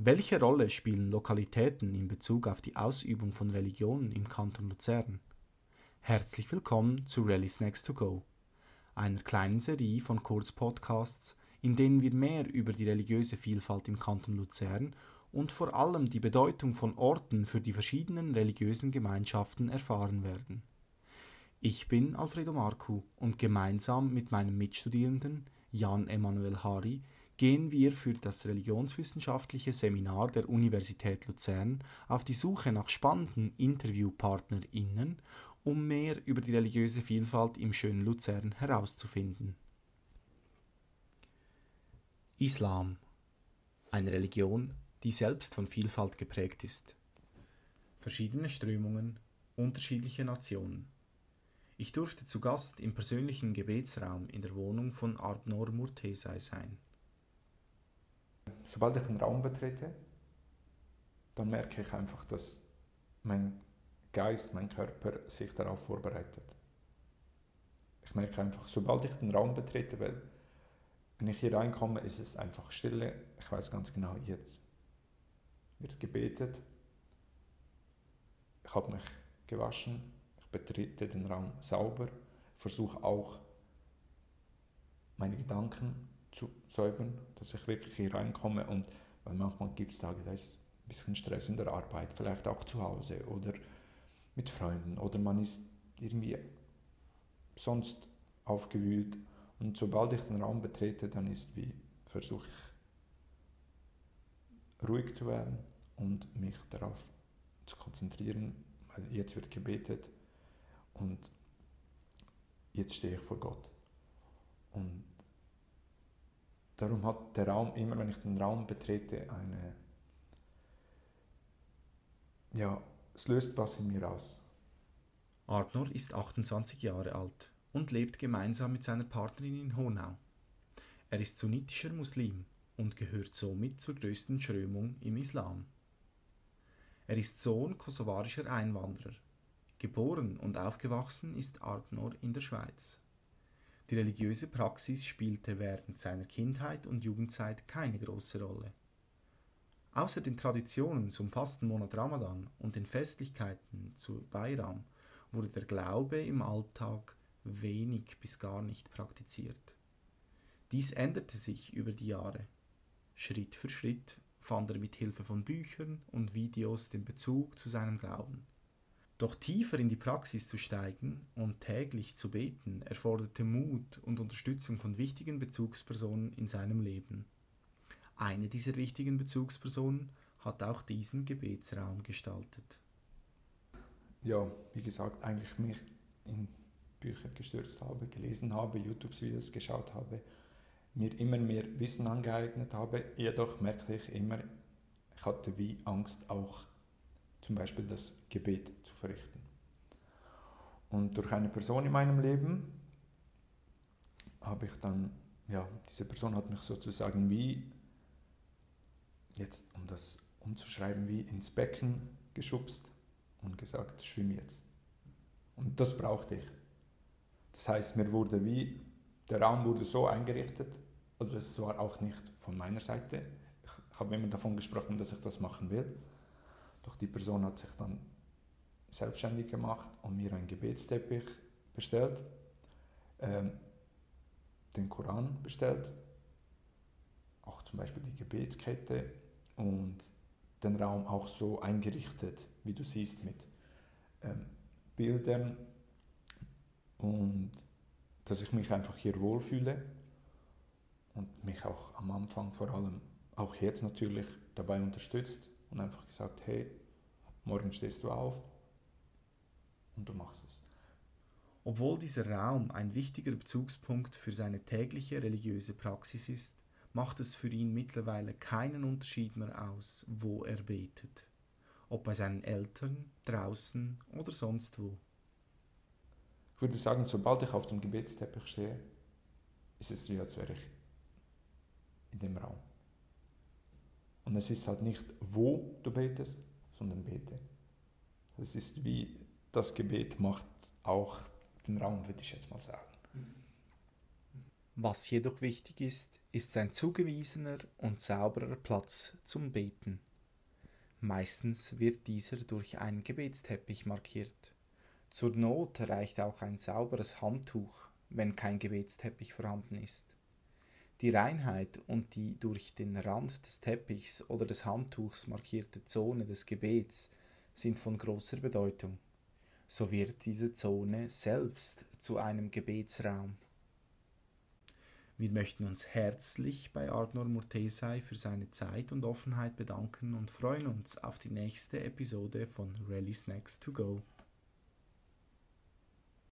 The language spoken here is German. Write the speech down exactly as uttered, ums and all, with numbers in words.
Welche Rolle spielen Lokalitäten in Bezug auf die Ausübung von Religionen im Kanton Luzern? Herzlich willkommen zu Rally Snacks to Go, einer kleinen Serie von Kurzpodcasts, in denen wir mehr über die religiöse Vielfalt im Kanton Luzern und vor allem die Bedeutung von Orten für die verschiedenen religiösen Gemeinschaften erfahren werden. Ich bin Alfredo Marcu und gemeinsam mit meinem Mitstudierenden Jan Emanuel Hari gehen wir für das religionswissenschaftliche Seminar der Universität Luzern auf die Suche nach spannenden InterviewpartnerInnen, um mehr über die religiöse Vielfalt im schönen Luzern herauszufinden. Islam. Eine Religion, die selbst von Vielfalt geprägt ist. Verschiedene Strömungen, unterschiedliche Nationen. Ich durfte zu Gast im persönlichen Gebetsraum in der Wohnung von Arpnor Murtesai sein. Sobald ich einen Raum betrete, dann merke ich einfach, dass mein Geist, mein Körper sich darauf vorbereitet. Ich merke einfach, sobald ich den Raum betrete, weil wenn ich hier reinkomme, ist es einfach Stille. Ich weiß ganz genau, jetzt wird gebetet. Ich habe mich gewaschen, ich betrete den Raum sauber, versuche auch meine Gedanken zu säubern, dass ich wirklich hier reinkomme, und weil manchmal gibt es Tage, da ist ein bisschen Stress in der Arbeit, vielleicht auch zu Hause oder mit Freunden, oder man ist irgendwie sonst aufgewühlt, und sobald ich den Raum betrete, dann ist wie, versuche ich ruhig zu werden und mich darauf zu konzentrieren, weil jetzt wird gebetet und jetzt stehe ich vor Gott. Und darum hat der Raum, immer wenn ich den Raum betrete, eine, ja, es löst was in mir aus. Arpnor ist achtundzwanzig Jahre alt und lebt gemeinsam mit seiner Partnerin in Honau. Er ist sunnitischer Muslim und gehört somit zur größten Strömung im Islam. Er ist Sohn kosovarischer Einwanderer. Geboren und aufgewachsen ist Arpnor in der Schweiz. Die religiöse Praxis spielte während seiner Kindheit und Jugendzeit keine große Rolle. Außer den Traditionen zum Fastenmonat Ramadan und den Festlichkeiten zu Bayram wurde der Glaube im Alltag wenig bis gar nicht praktiziert. Dies änderte sich über die Jahre. Schritt für Schritt fand er mit Hilfe von Büchern und Videos den Bezug zu seinem Glauben. Doch tiefer in die Praxis zu steigen und täglich zu beten, erforderte Mut und Unterstützung von wichtigen Bezugspersonen in seinem Leben. Eine dieser wichtigen Bezugspersonen hat auch diesen Gebetsraum gestaltet. Ja, wie gesagt, eigentlich mich in Bücher gestürzt habe, gelesen habe, YouTube-Videos geschaut habe, mir immer mehr Wissen angeeignet habe. Jedoch merkte ich immer, ich hatte wie Angst, auch zum Beispiel das Gebet zu verrichten. Und durch eine Person in meinem Leben habe ich dann, ja, diese Person hat mich sozusagen wie, jetzt um das umzuschreiben, wie ins Becken geschubst und gesagt, schwimm jetzt. Und das brauchte ich. Das heißt, mir wurde wie, der Raum wurde so eingerichtet, also es war auch nicht von meiner Seite. Ich habe immer davon gesprochen, dass ich das machen will. Doch die Person hat sich dann selbstständig gemacht und mir einen Gebetsteppich bestellt, ähm, den Koran bestellt, auch zum Beispiel die Gebetskette, und den Raum auch so eingerichtet, wie du siehst, mit ähm, Bildern, und dass ich mich einfach hier wohlfühle und mich auch am Anfang vor allem, auch jetzt natürlich, dabei unterstützt und einfach gesagt, hey, morgen stehst du auf und du machst es. Obwohl dieser Raum ein wichtiger Bezugspunkt für seine tägliche religiöse Praxis ist, macht es für ihn mittlerweile keinen Unterschied mehr aus, wo er betet. Ob bei seinen Eltern, draußen oder sonst wo. Ich würde sagen, sobald ich auf dem Gebetsteppich stehe, ist es wie, als wäre ich in dem Raum. Und es ist halt nicht, wo du betest, sondern bete. Es ist wie, das Gebet macht auch den Raum, würde ich jetzt mal sagen. Was jedoch wichtig ist, ist ein zugewiesener und sauberer Platz zum Beten. Meistens wird dieser durch einen Gebetsteppich markiert. Zur Not reicht auch ein sauberes Handtuch, wenn kein Gebetsteppich vorhanden ist. Die Reinheit und die durch den Rand des Teppichs oder des Handtuchs markierte Zone des Gebets sind von großer Bedeutung. So wird diese Zone selbst zu einem Gebetsraum. Wir möchten uns herzlich bei Arnór Murtésay für seine Zeit und Offenheit bedanken und freuen uns auf die nächste Episode von Rally Snacks to Go.